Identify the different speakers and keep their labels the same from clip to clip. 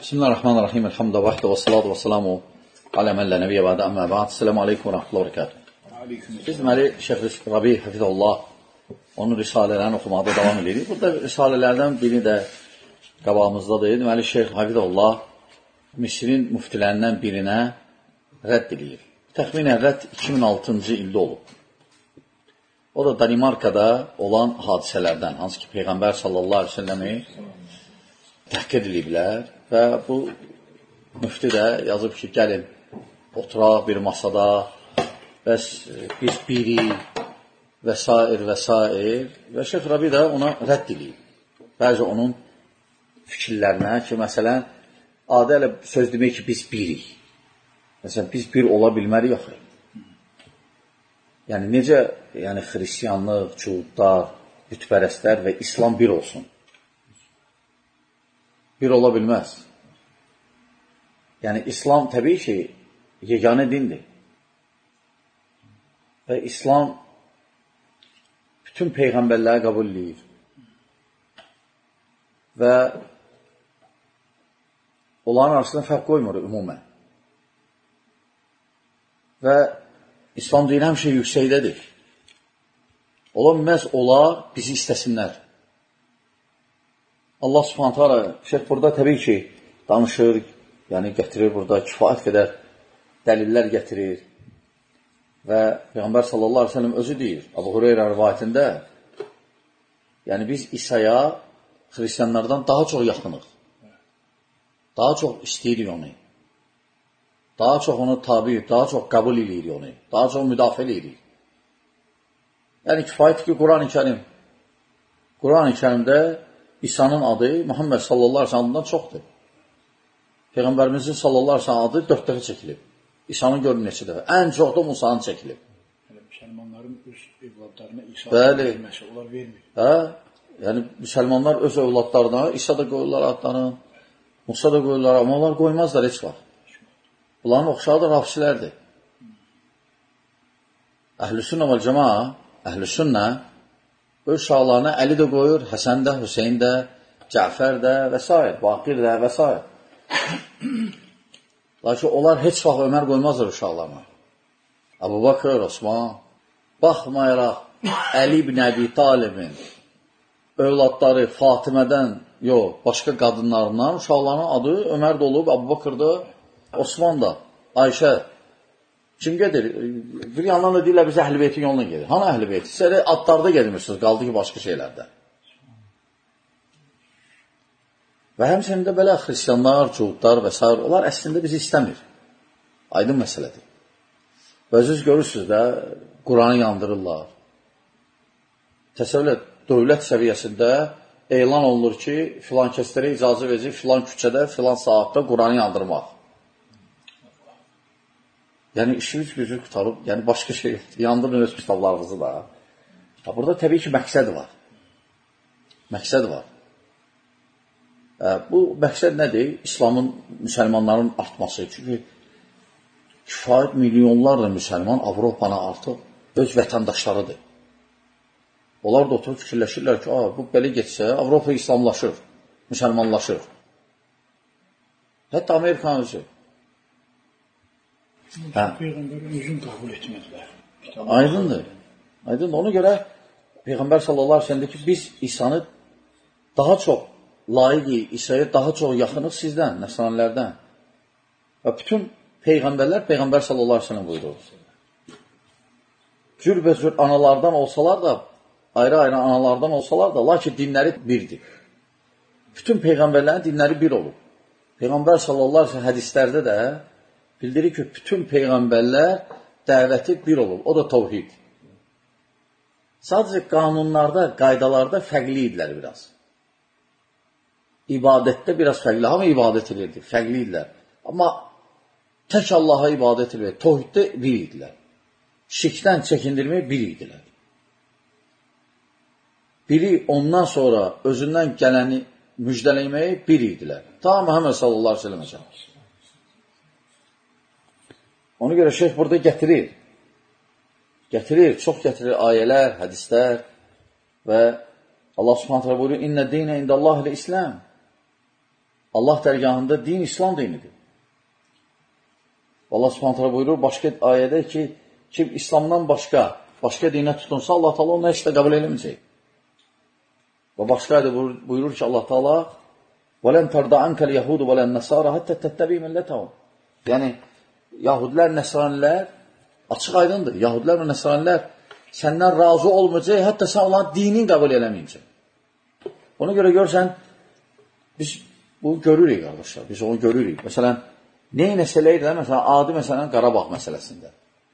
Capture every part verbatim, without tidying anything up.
Speaker 1: Bismillahirrahmanirrahim. Elhamdülillah və salatu və salamu alə mən lə nəbiyyə bədə əmmə bəd. Selamu aleykum və rəhmətullah və bərəkatuhu. Biz deməli, Şeyx Rabi Hafizullah onun risalələrini oxumaqda davam edirik. Burada risalələrdən biri də qabağımızdadır. Deməli, Şeyx Hafizullah Misrin müftilərindən birinə rədd edir. Təxminən rədd iki min altıncı ildə olub. O da Danimarkada olan hadisələrdən, hansı ki, Peyğəmbər sallallahu aleyhi ve səlləmi təhqir ediblər və bu müftü də yazıb ki, gəlin, oturaq bir masada, bəs biz biri və s. və s. və Şeyx Rabi də ona rədd edib. Bəzi onun fikirlərinə ki, məsələn, adə elə söz demək ki, biz birik. Məsələn, biz bir ola bilmərik, yox. Yəni, necə yəni, xristiyanlıq, çuğudlar, bütpərəstlər və İslam bir olsun? Bir ola bilməz. Yəni, İslam təbii ki, yeganə dindir. Və İslam bütün peyğəmbərləri qəbul edir. Və onların arasında fərq qoymur ümumən. Və İslam dini həmişə yüksəkdədir. Ola bilməz, olar, bizi istəsinlər. Allah subhanətə alə, şeyh burada təbii ki, danışır, yəni gətirir burada, kifayət qədər dəlillər gətirir. Və Peyğəmbər sallallahu aleyhi ve sellem özü deyir, Əbu Hüreyrə rivayətində, yəni biz İsa'ya xristiyanlardan daha çox yaxınıq. Daha çox istəyirik onu. Daha çox onu tabi, daha çox qəbul edirik onu. Daha çox müdafiə edirik. Yəni kifayət ki, Quran-ı Kərim. Quran-ı Kərimdə İsa'nın adı Muhammed sallallahu aleyhi ve sellem'dan çoxdur. Peyğəmbərimizin sallallahu aleyhi ve sellem adı dörd dəfə çəkilib. İsa'nın görün neçə dəfə. Ən çox da Musa'nın çəkilib.
Speaker 2: Yəni, müsəlmanların öz evladlarına İsa
Speaker 1: verməsi,
Speaker 2: onlar vermir.
Speaker 1: Hə? Yəni, müsəlmanlar öz evladlarına İsa da qoyurlar adlarını, Musa da qoyurlar, amma onlar qoymazlar heç vaxt. Bunların oxşağı da rafsilərdir. Əhl-i-Sünnə vəl-Cəmaa, Əhl-i-Sünnə öz uşaqlarına Əli də qoyur, Həsən də, Hüseyin də, Cəfər də və s. Baqir də və s. Lakin onlar heç vaxt Ömər qoymazlar uşaqlarına. Əbu Bakır, Osman, baxmayaraq Əli ibn Əbi Talibin övladları Fatimədən, yox, başqa qadınlarından uşaqlarının adı Ömər də olub, Əbu Bakır da, Osman da, Ayşə. Kim gedir? Bir yandan da deyirlər, biz Əhl-i Beytin yoluna gedir. Hanı Əhl-i Beyti? Siz elə adlarda gedimirsiniz, qaldı ki, başqa şeylərdə. Və həmçinin də belə xristiyanlar, cuhudlar və s. onlar əslində bizi istəmir. Aydın məsələdir. Və siz görürsünüz də, Quranı yandırırlar. Təsəvvür et, dövlət səviyyəsində elan olunur ki, filan kəslərə icazə verir, filan küçədə, filan saatda Quranı yandırmaq. Yəni, işimiz gücü qutarıb, yəni başqa şey, yandırın öz kitablarınızı da. Ha, burada təbii ki, məqsəd var. Məqsəd var. Ə, bu məqsəd nədir? İslamın, müsəlmanların artması. Çünki kifayət milyonlarla müsəlman Avropanı artıq öz vətəndaşlarıdır. Onlar da oturub fikirləşirlər ki, bu belə getsə, Avropa İslamlaşır, müsəlmanlaşır. Hətta Amerikanın özü.
Speaker 2: Hə. Peyğəmbərin özünü qəbul etmədilər.
Speaker 1: Aydındır. Aydındır. Ona görə Peyğəmbər sallallahu aleyhi ve sellem ki, biz İsa'nı daha çox layiqik, İsa'ya daha çox yaxınıq sizdən, nəsranilərdən. Və bütün Peyğəmbərlər Peyğəmbər sallallahu aleyhi ve sellem buyurur. Cürbəcür analardan olsalar da, ayrı-ayrı analardan olsalar da, lakin dinləri birdir. Bütün Peyğəmbərlərin dinləri bir olub. Peyğəmbər sallallahu aleyhi ve sellem hədislərdə də bildirir ki, bütün Peyğəmbərlər dəvəti bir olub. O da təvhid. Sadəcə qanunlarda, qaydalarda fərqli idilər biraz. İbadətdə biraz fərqli. Hamı ibadət edirdi, fərqli idilər. Amma tək Allaha ibadət edir. Təvhiddə bir idilər. Şirkdən çəkindirmək bir idilər. Biri ondan sonra özündən gələni müjdələməyi bir idilər. Ta Muhammed sallallahu aleyhi ve sellem. Ona görə şeyh burada gətirir. Gətirir, çox gətirir ayələr, hədislər və Allah subhanətlə buyuruyor, İnnə dinə indəllahi ilə İslam. Allah dərgahında din İslam dinidir. Allah Subhanahu taala buyurur başqa ayədə ki, kim İslamdan başqa, başqa dinə tutunsa, Allah Taala onu heç də qəbul eləməyəcək. Və başqa ayədə buyurur ki, Allah Taala وَلَنْ تَرْضَ عَنْكَ الْيَهُودُ وَلَنْ نَصَارَ حَتَّى تَتَّبِعَ مِلَّتَهُمْ. Yəni, Yahudilər, Nəsranilər açıq aydındır. Yahudilər və Nəsranilər səndən razı olmayacaq, hətta sən onların dinin qəbul eləməyəcək. Ona görə görsən, biz bu görürük, qardaşlar, biz onu görürük. Məsələn, neynəsələr də, məsələn, adi məsələn, Qarabağ məsələsində.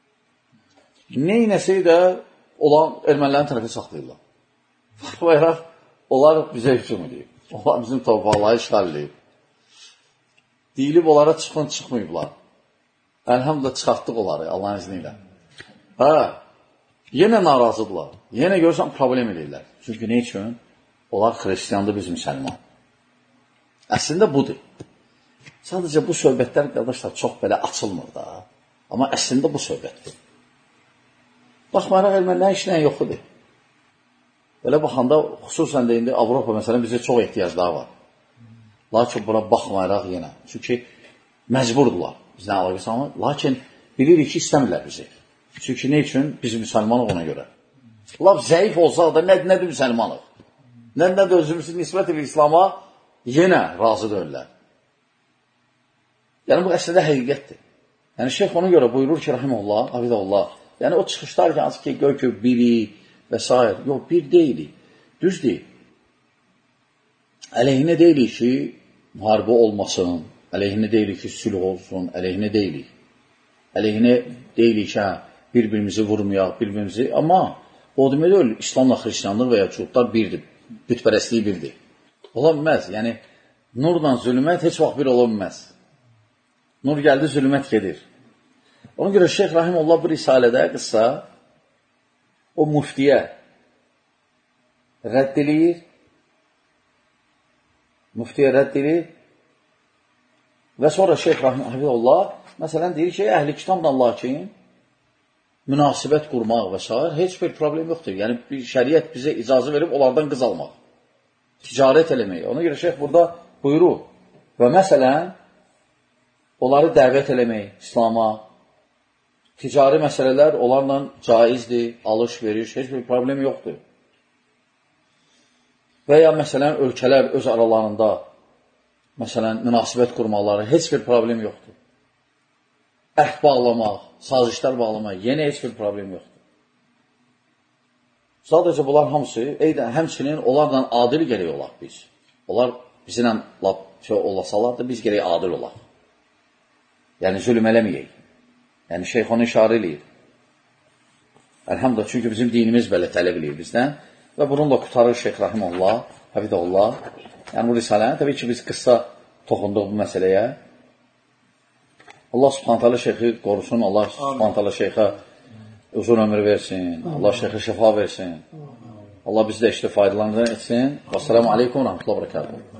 Speaker 1: Neynəsələr də olan ermənilərin tərəfi saxlayırlar. Baxmayaraq, onlar bizə hücum edib. Onlar bizim torpaqları işgal edib. Deyilib, onlara çıxın, çıxmayıblar. Əlhamdülillah çıxartdıq onları, Allahın izni ilə. Hə, yenə narazıdırlar. Yenə görürsən, problem edirlər. Çünki nə üçün? Onlar xristiyandır, biz müsəlman. Əslində budur. Sadəcə bu söhbətlər, qardaşlar, çox belə açılmır da. Amma əslində bu söhbətdir. Baxmayaraq, ermənilərin işləyən yoxudur. Belə baxanda, xüsusən də indi Avropa məsələn bizə çox ehtiyacları var. Lakin buna baxmayaraq yenə. Çünki məcburdurlar bizdən əlaqəsi almaq. Lakin bilirik ki, istəmirlər bizi. Çünki nə üçün? Biz müsəlmanıq ona görə. Laf zəif olsaq da nə, nədir müsəlmanıq? Nə, nədir özümüzü nisbət edir İslama? Yenə razı deyirlər. Yəni bu əslində həqiqətdir. Yəni şeyx ona görə buyurur ki, rahimullah, hafizallah. Yəni o çıxışlar ki, hansı ki, gör ki, biri və s. Yox, bir deyilik. Düz deyil. Əleyhinə deyilik ki, müharibə olmasın, əleyhinə deyilik ki, sülh olsun, əleyhinə deyilik. Əleyhinə deyilik ki, bir-birimizi vurmayaq, bir-birimizi, amma o demək deyil, İslamla xristiyanlıq və ya çuqlar birdir, bütpərəstliyi birdir. Ola bilməz, yəni nurla zülmət heç vaxt bir ola bilməz. Nur gəldi, zülmət gedir. Ona görə Şeyx Rahimullah bu risalədə qısa o müftiyə rədd edir, müftiyə rədd edir və sonra Şeyx Rahimullah məsələn deyir ki, əhli kitabla lakin münasibət qurmaq və s. heç bir problem yoxdur. Yəni, şəriət bizə icazə verib onlardan qız almaq, ticarət eləmək. Ona görə Şeyx burada buyurur və məsələn, onları dəvət eləmək İslama, ticari məsələlər onlarla caizdir, alış-veriş, heç bir problem yoxdur. Və ya məsələn, ölkələr öz aralarında məsələn, münasibət qurmaları, heç bir problem yoxdur. Əhd bağlamaq, sazişlər bağlamaq, yenə heç bir problem yoxdur. Sadəcə bunlar hamısı, eydən, həmçinin onlarla adil gərək olaq biz. Onlar bizimlə şey olasalar da biz gərək adil olaq. Yəni, zülm eləməyək. Yəni, şeyx onu işarə eləyir. Əlhamdülillah, çünki bizim dinimiz belə tələb eləyir bizdən və bununla qutarır Şeyx Rahimullah, Hafidullah. Yəni, bu risaləni, təbii ki, biz qısa toxunduq bu məsələyə. Allah subhanət hələ şeyxi qorusun, Allah subhanət hələ şeyxə uzun ömür versin, Allah şeyxə şəfa versin, Allah bizdə işdə faydalarından etsin. Və sələmu aleykum və rəhmətullah və bərəkatuhu.